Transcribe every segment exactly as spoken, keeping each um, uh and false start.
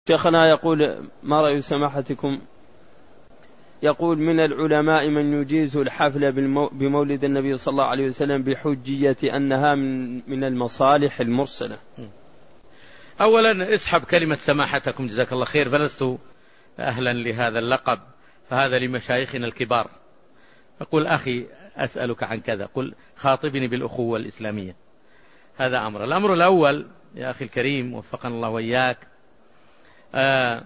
شيخنا يقول: ما رأي سماحتكم؟ يقول: من العلماء من يجيز الحفل بمولد النبي صلى الله عليه وسلم بحجية أنها من المصالح المرسلة. أولا اسحب كلمة سماحتكم جزاك الله خير، فلست أهلا لهذا اللقب، فهذا لمشايخنا الكبار. أقول: أخي أسألك عن كذا، قل خاطبني بالأخوة الإسلامية. هذا أمر. الأمر الأول يا أخي الكريم وفقنا الله وإياك، آه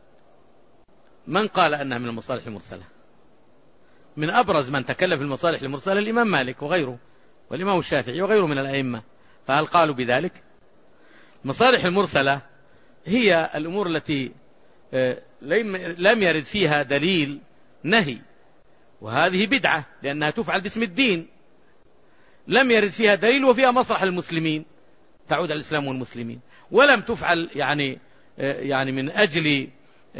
من قال أنها من المصالح المرسلة؟ من أبرز من تكلم في المصالح المرسلة الإمام مالك وغيره، والإمام الشافعي وغيره من الأئمة، فهل قالوا بذلك؟ المصالح المرسلة هي الأمور التي لم يرد فيها دليل نهي، وهذه بدعة لأنها تفعل باسم الدين. لم يرد فيها دليل وفيها مصلحة المسلمين، تعود على الإسلام والمسلمين، ولم تفعل يعني يعني من أجل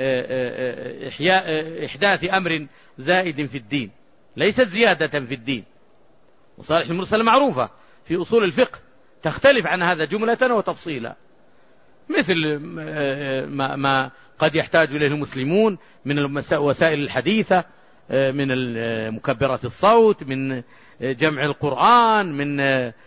إحياء إحداث أمر زائد في الدين، ليست زيادة في الدين. مصالح المرسلة معروفة في أصول الفقه، تختلف عن هذا جملة وتفصيلا، مثل ما قد يحتاج إليه المسلمون من الوسائل الحديثة، من مكبرات الصوت، من جمع القرآن، من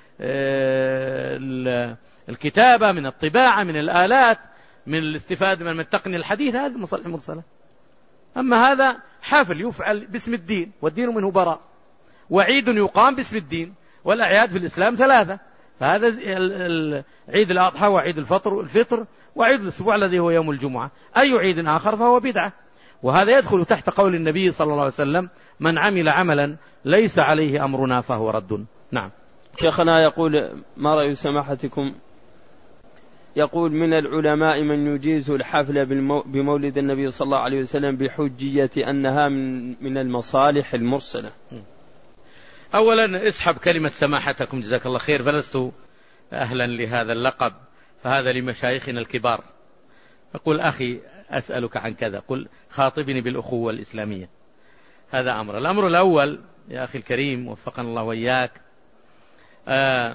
الكتابة، من الطباعة، من الآلات، من الاستفادة من التقنية الحديثة، هذه مصالح مرسلة. أما هذا حافل يفعل باسم الدين والدين منه براء، وعيد يقام باسم الدين، والأعياد في الإسلام ثلاثة، فهذا عيد الأضحى وعيد الفطر الفطر وعيد الأسبوع الذي هو يوم الجمعة. أي عيد آخر فهو بدعة، وهذا يدخل تحت قول النبي صلى الله عليه وسلم: من عمل عملا ليس عليه أمرنا فهو رد. نعم. شيخنا يقول: ما رأي سماحتكم؟ يقول: من العلماء من يجيز الحفل بمولد النبي صلى الله عليه وسلم بحجية أنها من المصالح المرسلة. أولا اسحب كلمة سماحتكم جزاك الله خير، فلست أهلا لهذا اللقب، فهذا لمشايخنا الكبار. أقول: أخي أسألك عن كذا، قل خاطبني بالأخوة الإسلامية. هذا أمر. الأمر الأول يا أخي الكريم وفقنا الله وإياك، آه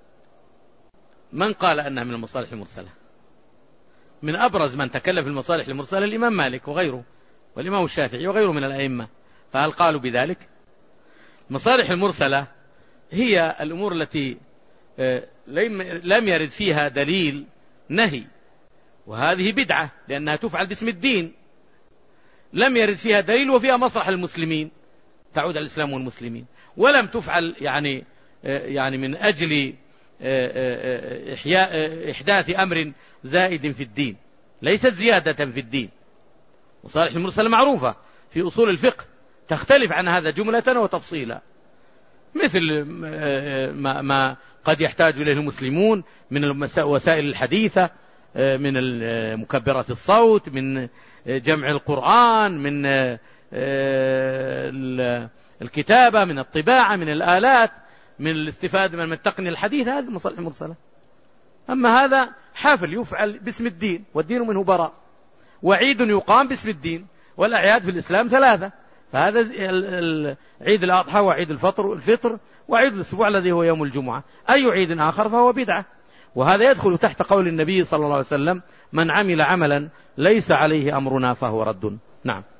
من قال أنها من المصالح المرسلة؟ من أبرز من تكلم في المصالح المرسلة الإمام مالك وغيره، والإمام الشافعي وغيره من الأئمة، فهل قالوا بذلك؟ المصالح المرسلة هي الأمور التي لم يرد فيها دليل نهي، وهذه بدعة لأنها تفعل باسم الدين. لم يرد فيها دليل وفيها مصلحة المسلمين، تعود على الإسلام والمسلمين، ولم تفعل يعني يعني من أجل إحياء إحداث أمر زائد في الدين، ليست زيادة في الدين. مصالح المرسلة معروفة في أصول الفقه، تختلف عن هذا جملة وتفصيلا، مثل ما قد يحتاج إليه المسلمون من الوسائل الحديثة، من مكبرات الصوت، من جمع القرآن، من الكتابة، من الطباعة، من الآلات، من الاستفادة من التقنية الحديثة، هذه مصالح مرسلة. أما هذا حافل يفعل باسم الدين والدين منه براء، وعيد يقام باسم الدين، والأعياد في الإسلام ثلاثة، فهذا عيد الأضحى وعيد الفطر الفطر وعيد الأسبوع الذي هو يوم الجمعة. أي عيد آخر فهو بدعة، وهذا يدخل تحت قول النبي صلى الله عليه وسلم: من عمل عملا ليس عليه أمرنا فهو رد. نعم.